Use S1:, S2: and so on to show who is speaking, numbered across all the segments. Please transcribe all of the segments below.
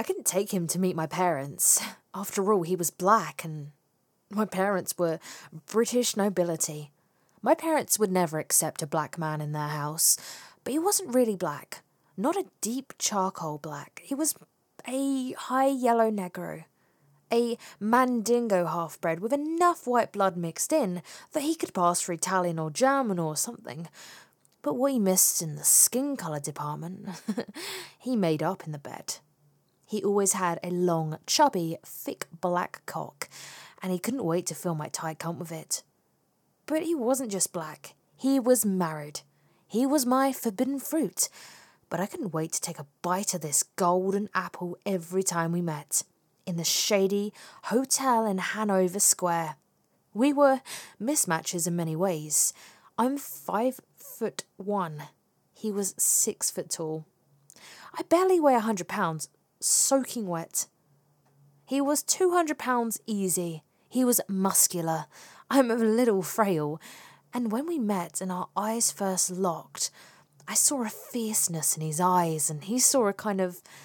S1: couldn't take him to meet my parents. After all, he was black and my parents were British nobility. My parents would never accept a black man in their house, but he wasn't really black. Not a deep charcoal black. He was a high yellow negro. A Mandingo half-bred with enough white blood mixed in that he could pass for Italian or German or something. But what he missed in the skin colour department, he made up in the bed. He always had a long, chubby, thick black cock, and he couldn't wait to fill my tight cunt with it. But he wasn't just black. He was married. He was my forbidden fruit. But I couldn't wait to take a bite of this golden apple every time we met. In the shady hotel in Hanover Square. We were mismatches in many ways. I'm 5'1". He was 6 foot tall. I barely weigh 100 pounds, soaking wet. He was 200 pounds easy. He was muscular. I'm a little frail. And when we met and our eyes first locked, I saw a fierceness in his eyes, and he saw a kind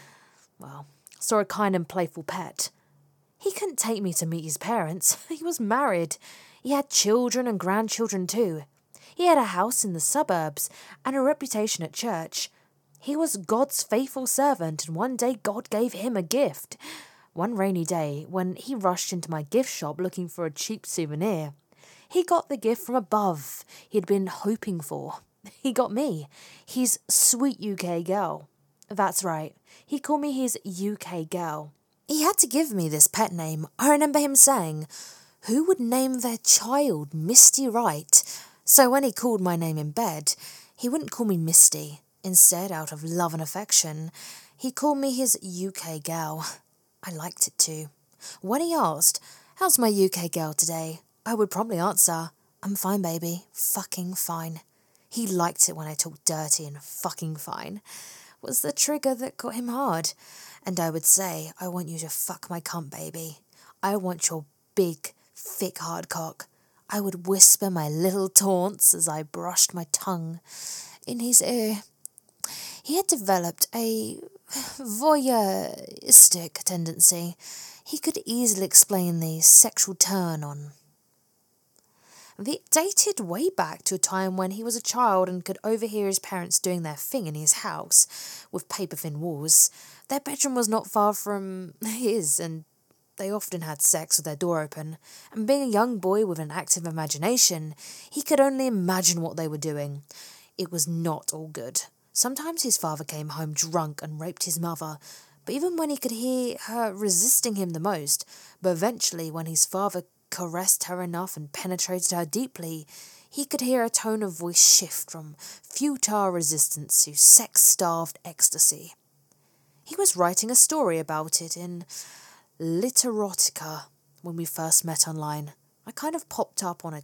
S1: and playful pet. He couldn't take me to meet his parents. He was married. He had children and grandchildren too. He had a house in the suburbs and a reputation at church. He was God's faithful servant, and one day God gave him a gift. One rainy day, when he rushed into my gift shop looking for a cheap souvenir, he got the gift from above he'd been hoping for. He got me, his sweet UK girl. That's right, he called me his UK girl. He had to give me this pet name. I remember him saying, who would name their child Misty Wright? So when he called my name in bed, he wouldn't call me Misty. Instead, out of love and affection, he called me his UK girl. I liked it too. When he asked, how's my UK girl today? I would probably answer, I'm fine, baby. Fucking fine. He liked it when I talked dirty and fucking fine. Was the trigger that got him hard. And I would say, I want you to fuck my cunt, baby. I want your big, thick, hard cock. I would whisper my little taunts as I brushed my tongue in his ear. He had developed a voyeuristic tendency. He could easily explain the sexual turn on. It dated way back to a time when he was a child and could overhear his parents doing their thing in his house, with paper-thin walls. Their bedroom was not far from his, and they often had sex with their door open. And being a young boy with an active imagination, he could only imagine what they were doing. It was not all good. Sometimes his father came home drunk and raped his mother, but even when he could hear her resisting him the most, but eventually when his father caressed her enough and penetrated her deeply, he could hear a tone of voice shift from futile resistance to sex-starved ecstasy. He was writing a story about it in Literotica when we first met online. I kind of popped up on a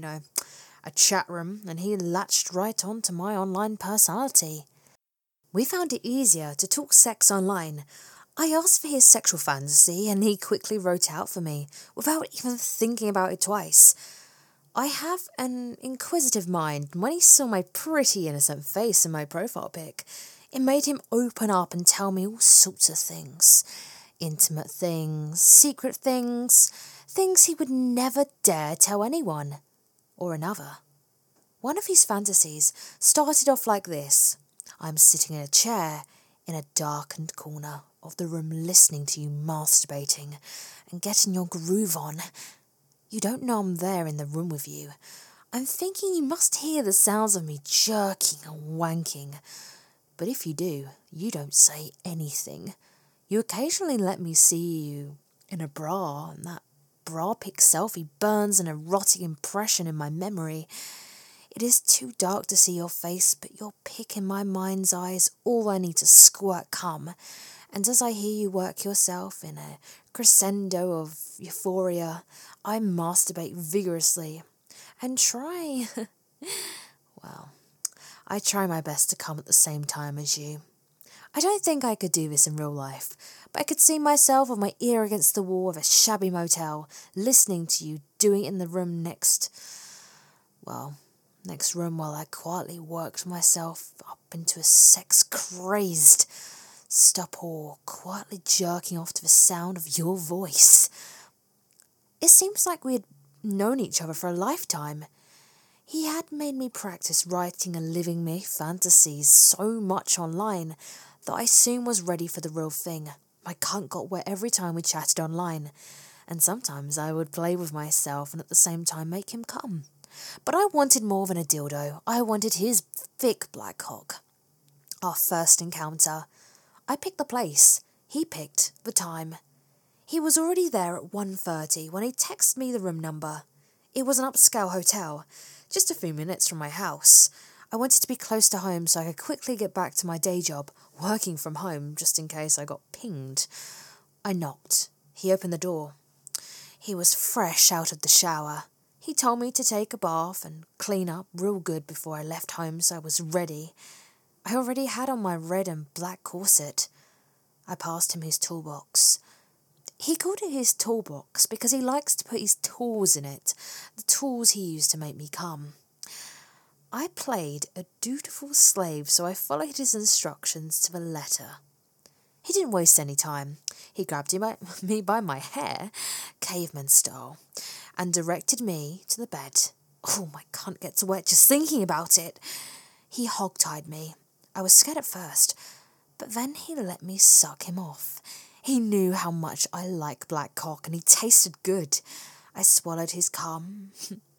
S1: chat room, and he latched right onto my online personality. We found it easier to talk sex online. I asked for his sexual fantasy, and he quickly wrote it out for me, without even thinking about it twice. I have an inquisitive mind, and when he saw my pretty innocent face in my profile pic, it made him open up and tell me all sorts of things. Intimate things, secret things, things he would never dare tell anyone. Or another. One of his fantasies started off like this. I'm sitting in a chair in a darkened corner of the room listening to you masturbating and getting your groove on. You don't know I'm there in the room with you. I'm thinking you must hear the sounds of me jerking and wanking. But if you do, you don't say anything. You occasionally let me see you in a bra, and that bra pic selfie burns an erotic impression in my memory. It is too dark to see your face, but your pic in my mind's eye is all I need to squirt cum. And as I hear you work yourself in a crescendo of euphoria, I masturbate vigorously and try... I try my best to come at the same time as you. I don't think I could do this in real life, but I could see myself with my ear against the wall of a shabby motel, listening to you doing it in the room next room while I quietly worked myself up into a sex-crazed stop or quietly jerking off to the sound of your voice. It seems like we had known each other for a lifetime. He had made me practice writing and living me fantasies so much online that I soon was ready for the real thing. My cunt got wet every time we chatted online, and sometimes I would play with myself and at the same time make him come. But I wanted more than a dildo. I wanted his thick black cock. Our first encounter. I picked the place. He picked the time. He was already there at 1:30 when he texted me the room number. It was an upscale hotel, just a few minutes from my house. I wanted to be close to home so I could quickly get back to my day job, working from home, just in case I got pinged. I knocked. He opened the door. He was fresh out of the shower. He told me to take a bath and clean up real good before I left home, so I was ready. I already had on my red and black corset. I passed him his toolbox. He called it his toolbox because he likes to put his tools in it, the tools he used to make me come. I played a dutiful slave, so I followed his instructions to the letter. He didn't waste any time. He grabbed me by my hair, caveman style, and directed me to the bed. Oh, my cunt gets wet just thinking about it. He hog-tied me. I was scared at first, but then he let me suck him off. He knew how much I like black cock, and he tasted good. I swallowed his cum.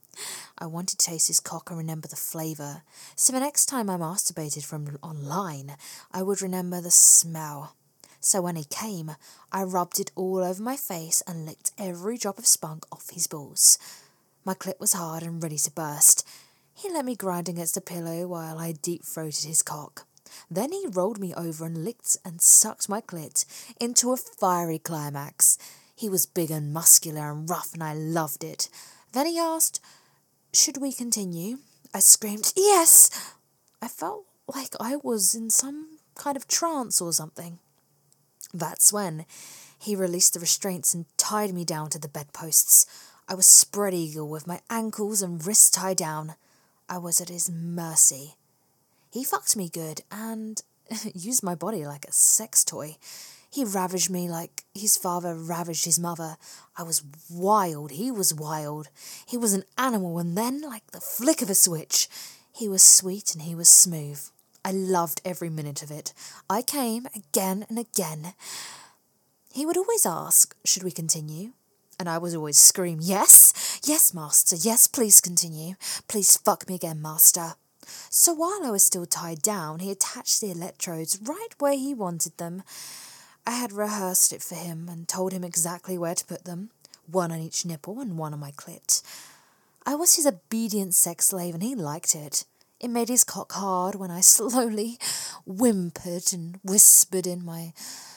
S1: I wanted to taste his cock and remember the flavour, so the next time I masturbated from online, I would remember the smell. So when he came, I rubbed it all over my face and licked every drop of spunk off his balls. My clit was hard and ready to burst. He let me grind against the pillow while I deep-throated his cock. Then he rolled me over and licked and sucked my clit into a fiery climax. He was big and muscular and rough, and I loved it. Then he asked, "Should we continue?" I screamed, "Yes!" I felt like I was in some kind of trance or something. That's when he released the restraints and tied me down to the bedposts. I was spread eagle with my ankles and wrists tied down. I was at his mercy. He fucked me good and used my body like a sex toy. He ravaged me like his father ravaged his mother. I was wild. He was wild. He was an animal, and then, like the flick of a switch, he was sweet and he was smooth. I loved every minute of it. I came again and again. He would always ask, "Should we continue?" And I would always scream, "Yes, yes, master, yes, please continue. Please fuck me again, master." So while I was still tied down, he attached the electrodes right where he wanted them. I had rehearsed it for him and told him exactly where to put them, one on each nipple and one on my clit. I was his obedient sex slave, and he liked it. It made his cock hard when I slowly whimpered and whispered in my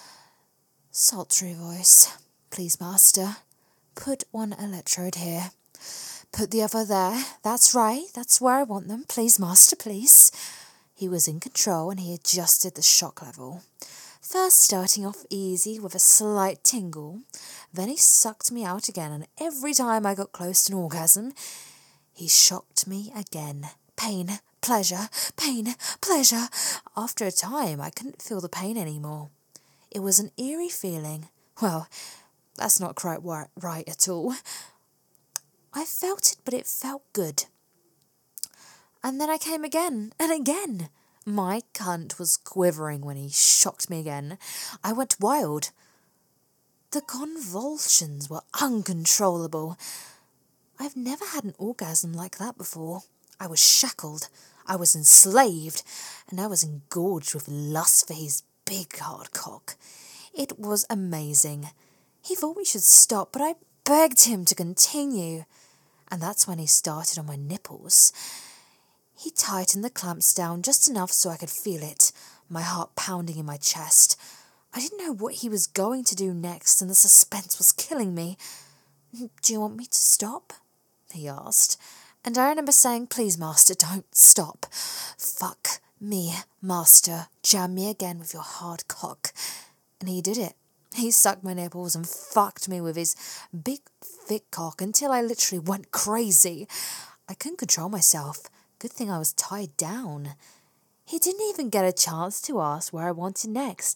S1: sultry voice, "Please, master, put one electrode here. Put the other there. That's right, that's where I want them. Please, master, please." He was in control, and he adjusted the shock level. First starting off easy with a slight tingle, then he sucked me out again, and every time I got close to an orgasm, he shocked me again. Pain, pleasure, pain, pleasure. After a time, I couldn't feel the pain anymore. It was an eerie feeling. Well, that's not quite right at all. I felt it, but it felt good. And then I came again and again. My cunt was quivering when he shocked me again. I went wild. The convulsions were uncontrollable. I've never had an orgasm like that before. I was shackled, I was enslaved, and I was engorged with lust for his big hard cock. It was amazing. He thought we should stop, but I begged him to continue. And that's when he started on my nipples. He tightened the clamps down just enough so I could feel it, my heart pounding in my chest. I didn't know what he was going to do next, and the suspense was killing me. "Do you want me to stop?" he asked. And I remember saying, "Please, master, don't stop. Fuck me, master. Jam me again with your hard cock." And he did it. He sucked my nipples and fucked me with his big, thick cock until I literally went crazy. I couldn't control myself. Good thing I was tied down. He didn't even get a chance to ask where I wanted next.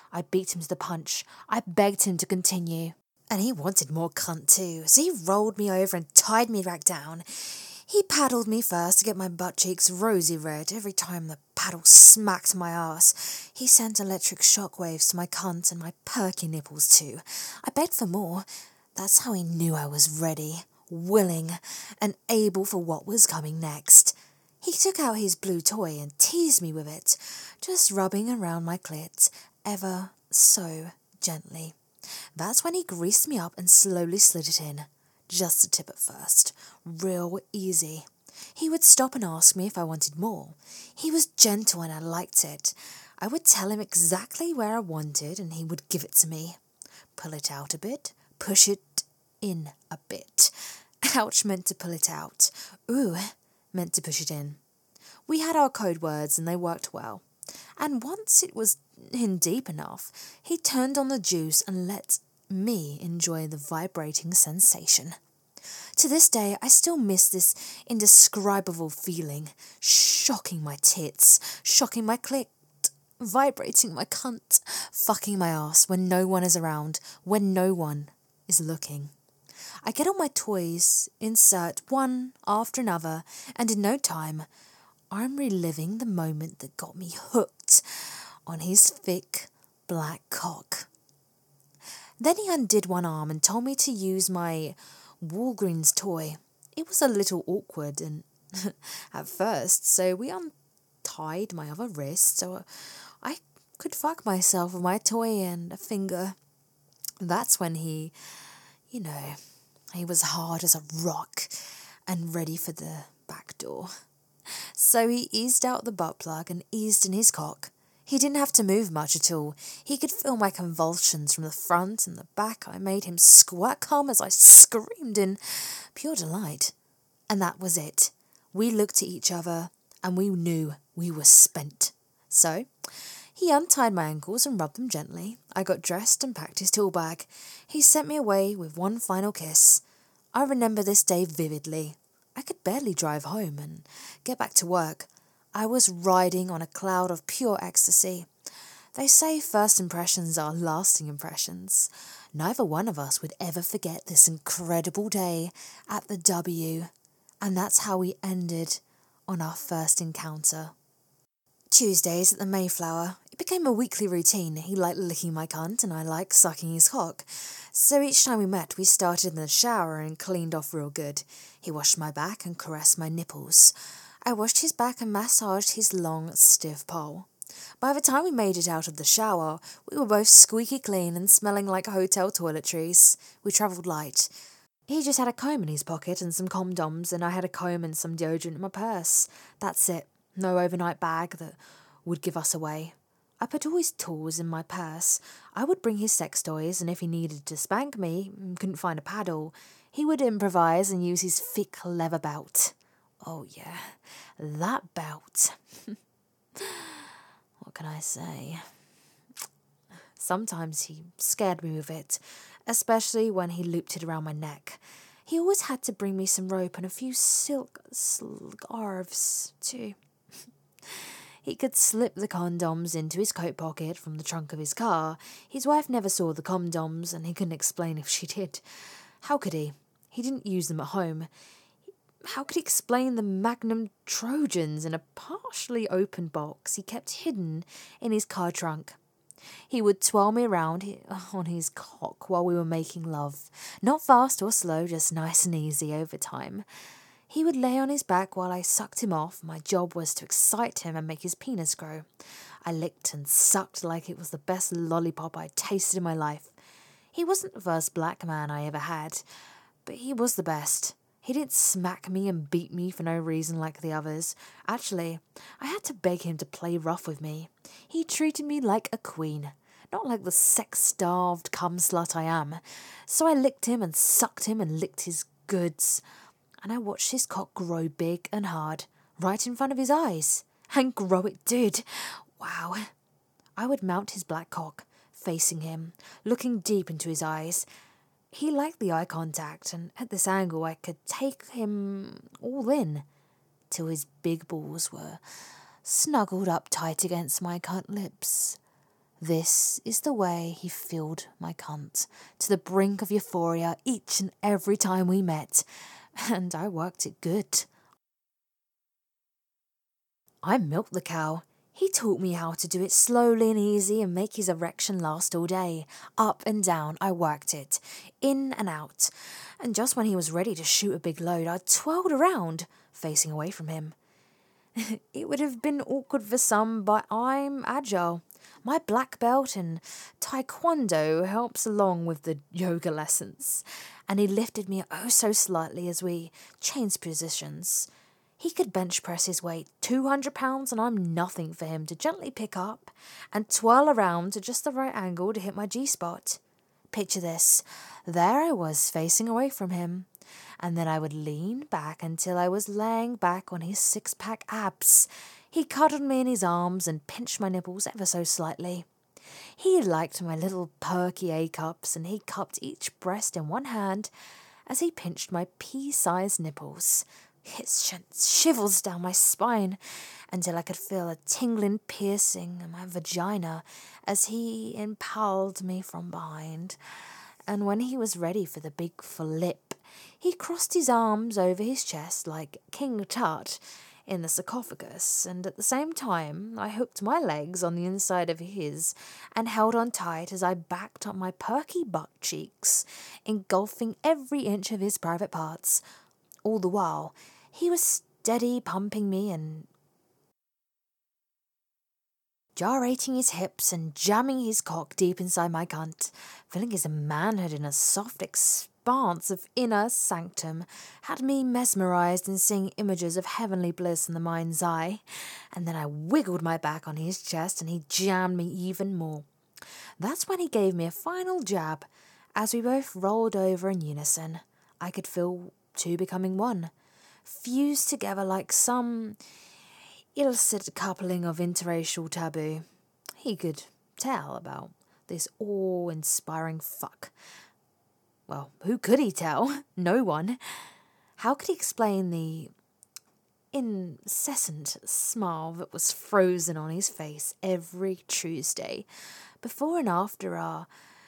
S1: I beat him to the punch. I begged him to continue. And he wanted more cunt too, so he rolled me over and tied me back down. He paddled me first to get my butt cheeks rosy red every time the paddle smacked my ass. He sent electric shockwaves to my cunt and my perky nipples too. I begged for more. That's how he knew I was ready, willing, and able for what was coming next. He took out his blue toy and teased me with it, just rubbing around my clit ever so gently. That's when he greased me up and slowly slid it in. Just the tip at first. Real easy. He would stop and ask me if I wanted more. He was gentle and I liked it. I would tell him exactly where I wanted and he would give it to me. Pull it out a bit. Push it in a bit. Ouch meant to pull it out. Ooh meant to push it in. We had our code words and they worked well. And once it was in deep enough, he turned on the juice and let me enjoy the vibrating sensation. To this day, I still miss this indescribable feeling, shocking my tits, shocking my clit, vibrating my cunt, fucking my ass when no one is around, when no one is looking. I get all my toys, insert one after another, and in no time, I'm reliving the moment that got me hooked on his thick, black cock. Then he undid one arm and told me to use my Walgreens toy. It was a little awkward and at first, so we untied my other wrist so I could fuck myself with my toy and a finger. That's when he was hard as a rock and ready for the back door. So he eased out the butt plug and eased in his cock. He didn't have to move much at all. He could feel my convulsions from the front and the back. I made him squirt cum as I screamed in pure delight. And that was it. We looked at each other and we knew we were spent. So he untied my ankles and rubbed them gently. I got dressed and packed his tool bag. He sent me away with one final kiss. I remember this day vividly. I could barely drive home and get back to work. I was riding on a cloud of pure ecstasy. They say first impressions are lasting impressions. Neither one of us would ever forget this incredible day at the W, and that's how we ended on our first encounter. Tuesdays at the Mayflower. It became a weekly routine. He liked licking my cunt and I liked sucking his cock. So each time we met, we started in the shower and cleaned off real good. He washed my back and caressed my nipples. I washed his back and massaged his long, stiff pole. By the time we made it out of the shower, we were both squeaky clean and smelling like hotel toiletries. We travelled light. He just had a comb in his pocket and some condoms, and I had a comb and some deodorant in my purse. That's it. No overnight bag that would give us away. I put all his tools in my purse. I would bring his sex toys, and if he needed to spank me and couldn't find a paddle, he would improvise and use his thick leather belt. Oh yeah, that belt. What can I say? Sometimes he scared me with it, especially when he looped it around my neck. He always had to bring me some rope and a few silk scarves too. He could slip the condoms into his coat pocket from the trunk of his car. His wife never saw the condoms, and he couldn't explain if she did. How could he? He didn't use them at home. How could he explain the Magnum Trojans in a partially open box he kept hidden in his car trunk? He would twirl me around on his cock while we were making love. Not fast or slow, just nice and easy over time. He would lay on his back while I sucked him off. My job was to excite him and make his penis grow. I licked and sucked like it was the best lollipop I'd tasted in my life. He wasn't the first black man I ever had, but he was the best. He didn't smack me and beat me for no reason like the others. Actually, I had to beg him to play rough with me. He treated me like a queen, not like the sex-starved cum slut I am. So I licked him and sucked him and licked his goods. And I watched his cock grow big and hard, right in front of his eyes. And grow it did. Wow. I would mount his black cock, facing him, looking deep into his eyes. He liked the eye contact, and at this angle I could take him all in, till his big balls were snuggled up tight against my cunt lips. This is the way he filled my cunt, to the brink of euphoria each and every time we met, and I worked it good. I milked the cow. He taught me how to do it slowly and easy and make his erection last all day. Up and down, I worked it, in and out, and just when he was ready to shoot a big load, I twirled around, facing away from him. It would have been awkward for some, but I'm agile. My black belt in Taekwondo helps along with the yoga lessons, and he lifted me oh so slightly as we changed positions. He could bench press his weight, 200 pounds, and I'm nothing for him to gently pick up and twirl around to just the right angle to hit my G-spot. Picture this. There I was facing away from him, and then I would lean back until I was laying back on his six-pack abs. He cuddled me in his arms and pinched my nipples ever so slightly. He liked my little perky A-cups, and he cupped each breast in one hand as he pinched my pea-sized nipples. It sent shivers down my spine until I could feel a tingling piercing in my vagina as he impaled me from behind. And when he was ready for the big flip, he crossed his arms over his chest like King Tut in the sarcophagus, and at the same time I hooked my legs on the inside of his and held on tight as I backed up my perky butt cheeks, engulfing every inch of his private parts. All the while, he was steady pumping me and gyrating his hips and jamming his cock deep inside my cunt, feeling his manhood in a soft expanse of inner sanctum, had me mesmerised and seeing images of heavenly bliss in the mind's eye. And then I wiggled my back on his chest and he jammed me even more. That's when he gave me a final jab. As we both rolled over in unison, I could feel two becoming one, fused together like some illicit coupling of interracial taboo. He could tell about this awe-inspiring fuck. Well, who could he tell? No one. How could he explain the incessant smile that was frozen on his face every Tuesday, before and after our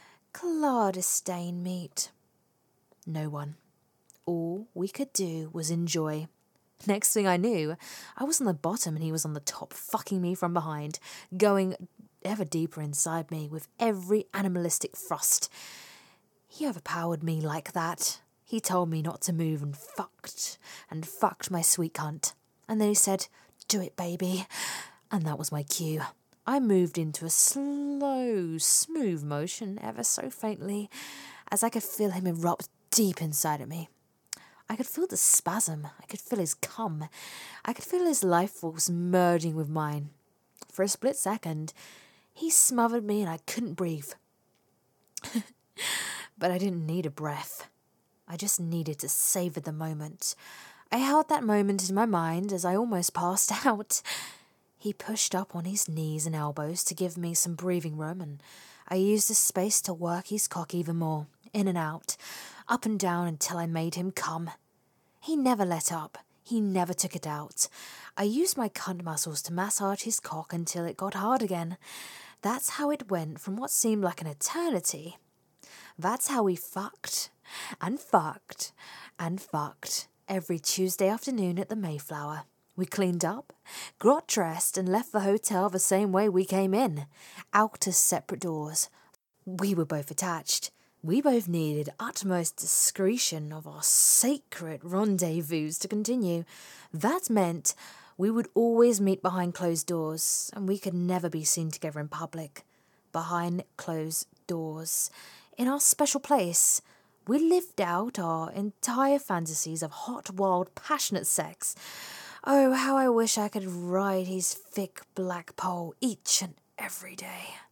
S1: clandestine meet? No one. All we could do was enjoy. Next thing I knew, I was on the bottom and he was on the top, fucking me from behind, going ever deeper inside me with every animalistic thrust. He overpowered me like that. He told me not to move and fucked my sweet cunt. And then he said, "Do it, baby." And that was my cue. I moved into a slow, smooth motion, ever so faintly, as I could feel him erupt deep inside of me. I could feel the spasm. I could feel his cum. I could feel his life force merging with mine. For a split second, he smothered me and I couldn't breathe. But I didn't need a breath. I just needed to savor the moment. I held that moment in my mind as I almost passed out. He pushed up on his knees and elbows to give me some breathing room, and I used the space to work his cock even more, in and out, up and down until I made him come. He never let up. He never took it out. I used my cunt muscles to massage his cock until it got hard again. That's how it went from what seemed like an eternity. That's how we fucked and fucked and fucked every Tuesday afternoon at the Mayflower. We cleaned up, got dressed, and left the hotel the same way we came in, out as separate doors. We were both attached. We both needed utmost discretion of our sacred rendezvous to continue. That meant we would always meet behind closed doors, and we could never be seen together in public. Behind closed doors. In our special place, we lived out our entire fantasies of hot, wild, passionate sex. Oh, how I wish I could ride his thick black pole each and every day.